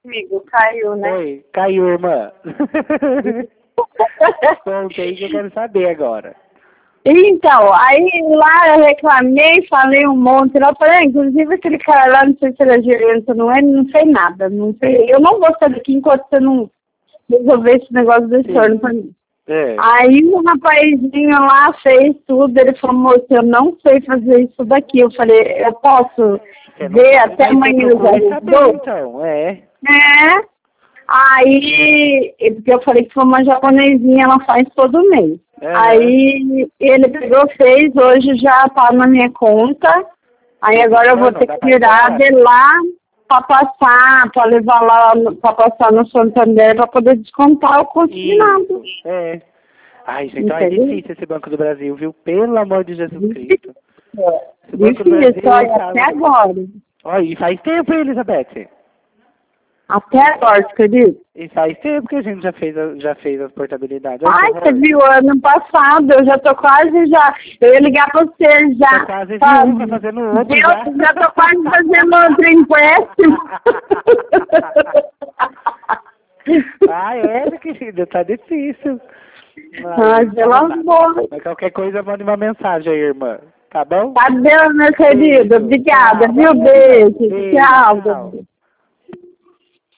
Amigo, caiu, né? Oi, caiu, irmã. Conta aí que eu quero saber agora. Então, aí lá eu reclamei, falei um monte. Eu falei, inclusive aquele cara lá, não sei se ele é gerente ou não é, não fez nada. Não fez, eu não vou sair daqui enquanto você não resolver esse negócio do estorno pra mim. É. Aí o rapazinho lá fez tudo, ele falou, moço, eu não sei fazer isso daqui. Eu falei, eu posso ver até amanhã já saber, então, é. É. Aí, porque eu falei que foi uma japonesinha, ela faz todo mês. Aí ele pegou, fez, hoje já tá na minha conta. Aí agora eu vou ter que tirar de lá pra passar, pra levar lá, pra passar no Santander pra poder descontar o consignado. É. Ai, gente, então é difícil esse Banco do Brasil, viu? Pelo amor de Jesus Cristo. Difícil, olha, até agora. Olha, e faz tempo, hein, Elizabeth? Até agora, você acredita? E faz tempo que a gente já fez as portabilidades. Ai, você viu, ano passado, eu já tô quase já. Eu ia ligar pra você já. Tô quase viúva fazendo outro já tô quase fazendo outro empréstimo. Ah, é, querida, tá difícil. Ai, pelo amor. Mas qualquer coisa, mande uma mensagem aí, irmã. Tá bom? Tá bom, meu querido. Obrigada, viu? Beijo. Tchau.